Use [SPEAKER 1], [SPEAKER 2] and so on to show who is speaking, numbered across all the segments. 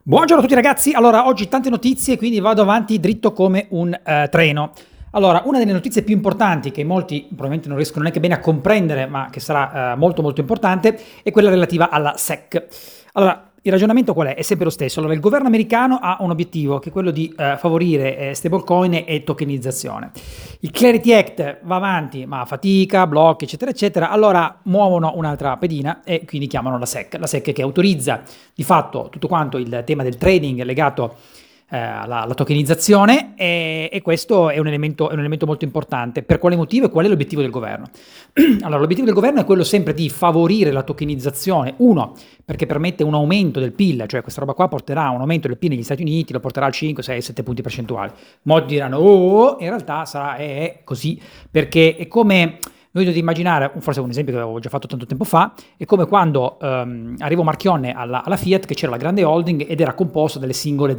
[SPEAKER 1] Buongiorno a tutti ragazzi, allora oggi tante notizie, quindi vado avanti dritto come un treno. Allora, una delle notizie più importanti che molti probabilmente non riescono neanche bene a comprendere, ma che sarà molto molto importante, è quella relativa alla SEC. Allora, il ragionamento qual è? È sempre lo stesso. Allora, il governo americano ha un obiettivo che è quello di favorire stablecoin e tokenizzazione. Il Clarity Act va avanti, ma fatica, blocchi, eccetera, eccetera. Allora muovono un'altra pedina e quindi chiamano la SEC che autorizza di fatto tutto quanto il tema del trading legato alla tokenizzazione e questo è un elemento molto importante. Per quale motivo e qual è l'obiettivo del governo? Allora, l'obiettivo del governo è quello sempre di favorire la tokenizzazione, uno, perché permette un aumento del PIL, cioè questa roba qua porterà a un aumento del PIL negli Stati Uniti, lo porterà al 5, 6, 7 punti percentuali. Molti diranno, in realtà è così, perché è come... Noi dovete immaginare, forse un esempio che avevo già fatto tanto tempo fa, è come quando arrivò Marchionne alla Fiat, che c'era la grande holding ed era composto delle singole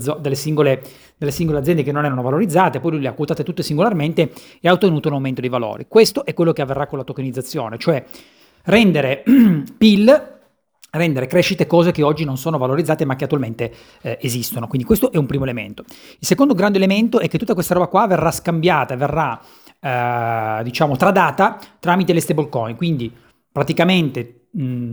[SPEAKER 1] aziende che non erano valorizzate, poi lui le ha quotate tutte singolarmente e ha ottenuto un aumento dei valori. Questo è quello che avverrà con la tokenizzazione, cioè rendere PIL, rendere crescite cose che oggi non sono valorizzate ma che attualmente esistono. Quindi questo è un primo elemento. Il secondo grande elemento è che tutta questa roba qua verrà scambiata, verrà diciamo tradata tramite le stablecoin, quindi praticamente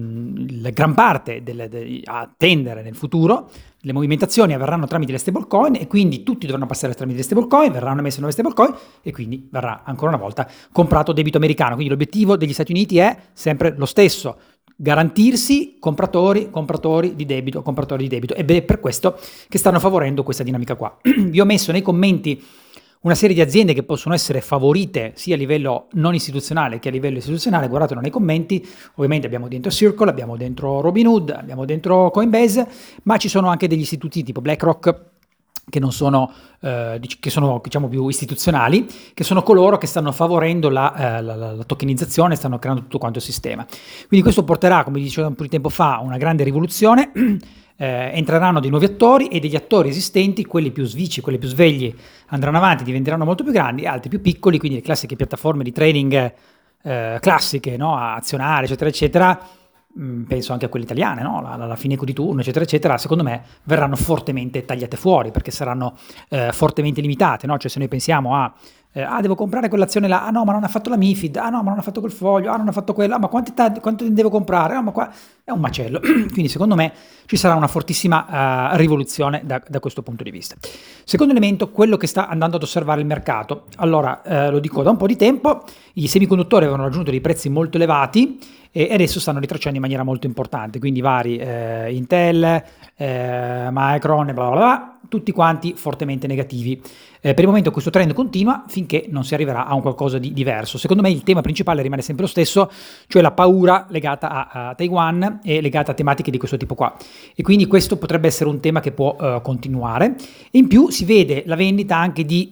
[SPEAKER 1] la gran parte a tendere nel futuro le movimentazioni avverranno tramite le stablecoin e quindi tutti dovranno passare tramite le stablecoin, verranno emesse nuove stablecoin e quindi verrà ancora una volta comprato debito americano. Quindi l'obiettivo degli Stati Uniti è sempre lo stesso: garantirsi compratori di debito ed è per questo che stanno favorendo questa dinamica qua. Vi ho messo nei commenti una serie di aziende che possono essere favorite sia a livello non istituzionale che a livello istituzionale, guardatelo nei commenti. Ovviamente abbiamo dentro Circle, abbiamo dentro Robinhood, abbiamo dentro Coinbase, ma ci sono anche degli istituti tipo BlackRock che non sono, che sono diciamo più istituzionali, che sono coloro che stanno favorendo la tokenizzazione, stanno creando tutto quanto il sistema. Quindi questo porterà, come dicevo un po' di tempo fa, a una grande rivoluzione. Entreranno dei nuovi attori e degli attori esistenti, quelli più svici, quelli più svegli andranno avanti, diventeranno molto più grandi, altri più piccoli, quindi le classiche piattaforme di trading classiche, no? Azionarie, eccetera, eccetera. Penso anche a quelle italiane, no? la Fineco di turno, eccetera, eccetera, secondo me verranno fortemente tagliate fuori perché saranno fortemente limitate, no? Cioè se noi pensiamo a devo comprare quell'azione là, no ma non ha fatto la MiFID, no ma non ha fatto quel foglio, non ha fatto quello, ma quanto ne devo comprare, no ma qua è un macello. Quindi secondo me ci sarà una fortissima rivoluzione da questo punto di vista. Secondo elemento, quello che sta andando ad osservare il mercato. Allora, lo dico da un po' di tempo, i semiconduttori avevano raggiunto dei prezzi molto elevati e adesso stanno ritracciando in maniera molto importante, quindi vari Intel, Micron e bla bla bla, tutti quanti fortemente negativi. Per il momento questo trend continua finché non si arriverà a un qualcosa di diverso. Secondo me il tema principale rimane sempre lo stesso, cioè la paura legata a Taiwan e legata a tematiche di questo tipo qua. E quindi questo potrebbe essere un tema che può continuare. E in più si vede la vendita anche di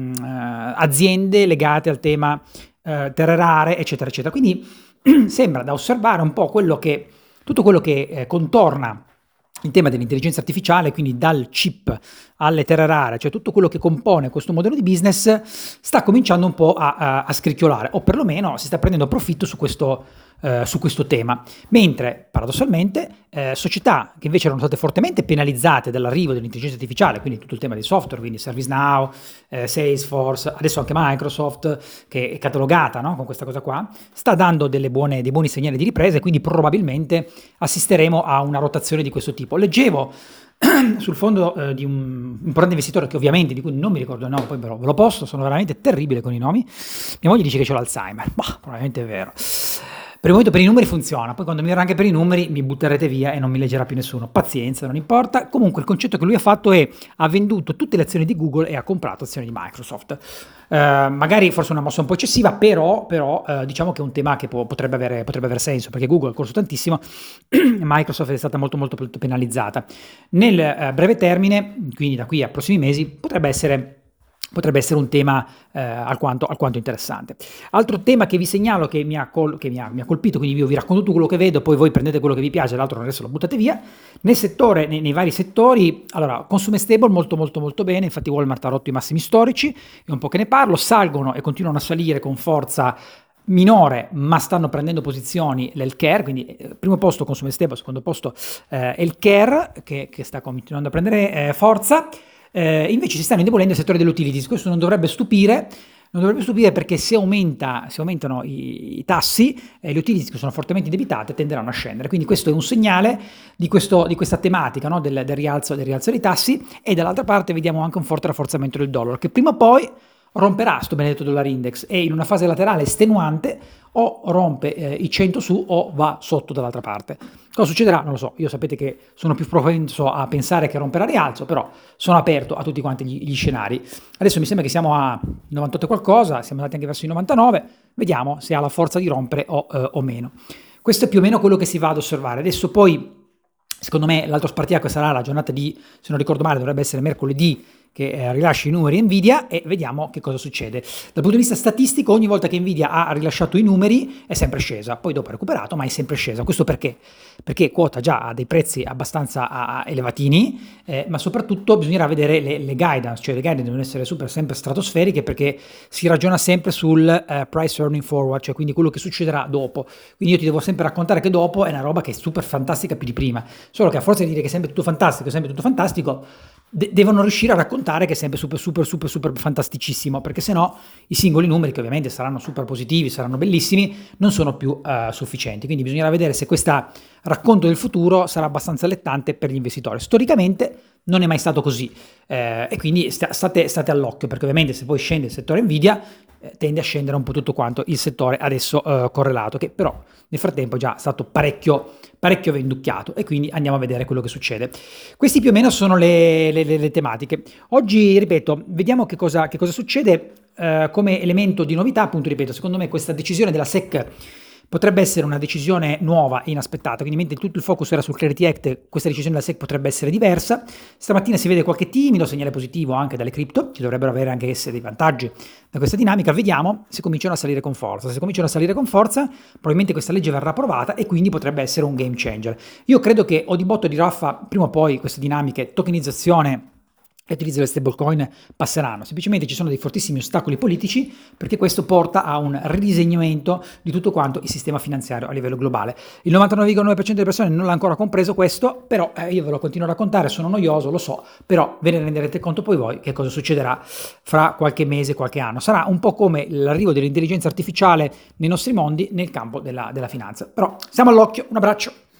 [SPEAKER 1] aziende legate al tema terre rare, eccetera, eccetera. Quindi sembra da osservare un po' tutto quello che contorna il tema dell'intelligenza artificiale, quindi dal chip alle terre rare, cioè tutto quello che compone questo modello di business sta cominciando un po' a scricchiolare, o perlomeno si sta prendendo profitto su questo tema, mentre paradossalmente società che invece erano state fortemente penalizzate dall'arrivo dell'intelligenza artificiale, quindi tutto il tema dei software, quindi ServiceNow, Salesforce, adesso anche Microsoft, che è catalogata, no, con questa cosa qua, sta dando dei buoni segnali di ripresa e quindi probabilmente assisteremo a una rotazione di questo tipo. Leggevo sul fondo di un grande investitore che ovviamente di cui non mi ricordo il nome, poi però ve lo posto, sono veramente terribile con i nomi. Mia moglie dice che c'ho l'Alzheimer, probabilmente è vero. Per il momento per i numeri funziona, poi quando mi verrà anche per i numeri mi butterete via e non mi leggerà più nessuno. Pazienza, non importa. Comunque il concetto che lui ha fatto è: ha venduto tutte le azioni di Google e ha comprato azioni di Microsoft. Magari forse una mossa un po' eccessiva, però diciamo che è un tema che potrebbe avere senso, perché Google ha corso tantissimo, Microsoft è stata molto molto penalizzata. Nel breve termine, quindi da qui a prossimi mesi, potrebbe essere un tema alquanto interessante. Altro tema che vi segnalo che mi ha colpito, quindi io vi racconto tutto quello che vedo, poi voi prendete quello che vi piace, l'altro non adesso lo buttate via. Nel settore, nei vari settori, allora, consumer stable molto molto molto bene, infatti Walmart ha rotto i massimi storici, è un po' che ne parlo, salgono e continuano a salire con forza minore, ma stanno prendendo posizioni l'healthcare, quindi primo posto consumo stable, secondo posto healthcare che sta continuando a prendere forza. Invece si stanno indebolendo il settore delle utilities. Questo non dovrebbe stupire. Non dovrebbe stupire perché se aumentano i tassi, le utilities che sono fortemente indebitate tenderanno a scendere. Quindi questo è un segnale di questa tematica, no? del rialzo dei tassi, e dall'altra parte vediamo anche un forte rafforzamento del dollaro, che prima o poi romperà sto benedetto dollar index e in una fase laterale estenuante o rompe i 100 su o va sotto dall'altra parte. Cosa succederà? Non lo so, io sapete che sono più propenso a pensare che romperà rialzo, però sono aperto a tutti quanti gli scenari. Adesso mi sembra che siamo a 98 e qualcosa, siamo andati anche verso i 99, vediamo se ha la forza di rompere o meno. Questo è più o meno quello che si va ad osservare. Adesso poi, secondo me, l'altro spartiacque sarà la giornata di, se non ricordo male, dovrebbe essere mercoledì, che rilascia i numeri Nvidia, e vediamo che cosa succede. Dal punto di vista statistico, ogni volta che Nvidia ha rilasciato i numeri è sempre scesa, poi dopo ha recuperato, ma è sempre scesa. Questo perché? Perché quota già ha dei prezzi abbastanza elevatini, ma soprattutto bisognerà vedere le guidance, cioè le guidance devono essere sempre stratosferiche, perché si ragiona sempre sul price earning forward, cioè quindi quello che succederà dopo. Quindi io ti devo sempre raccontare che dopo è una roba che è super fantastica più di prima, solo che a forza di dire che è sempre tutto fantastico, devono riuscire a raccontare che è sempre super fantasticissimo, perché sennò i singoli numeri, che ovviamente saranno super positivi, saranno bellissimi, non sono più sufficienti. Quindi bisognerà vedere se questo racconto del futuro sarà abbastanza allettante per gli investitori. Storicamente non è mai stato così, e quindi state all'occhio, perché ovviamente se poi scende il settore Nvidia tende a scendere un po' tutto quanto il settore adesso correlato, che però nel frattempo è già stato parecchio venducchiato, e quindi andiamo a vedere quello che succede. Questi più o meno sono le tematiche. Oggi, ripeto, vediamo che cosa succede come elemento di novità. Appunto, ripeto, secondo me questa decisione della SEC potrebbe essere una decisione nuova e inaspettata, quindi mentre tutto il focus era sul Clarity Act, questa decisione della SEC potrebbe essere diversa. Stamattina si vede qualche timido segnale positivo anche dalle cripto, ci dovrebbero avere anche esse dei vantaggi da questa dinamica. Vediamo se cominciano a salire con forza. Se cominciano a salire con forza, probabilmente questa legge verrà approvata e quindi potrebbe essere un game changer. Io credo che o di botto o di raffa, prima o poi queste dinamiche, tokenizzazione e utilizzo delle stablecoin, passeranno. Semplicemente ci sono dei fortissimi ostacoli politici, perché questo porta a un ridisegnamento di tutto quanto il sistema finanziario a livello globale. Il 99,9% delle persone non l'ha ancora compreso questo, però io ve lo continuo a raccontare, sono noioso, lo so, però ve ne renderete conto poi voi che cosa succederà fra qualche mese, qualche anno. Sarà un po' come l'arrivo dell'intelligenza artificiale nei nostri mondi nel campo della finanza. Però stiamo all'occhio, un abbraccio.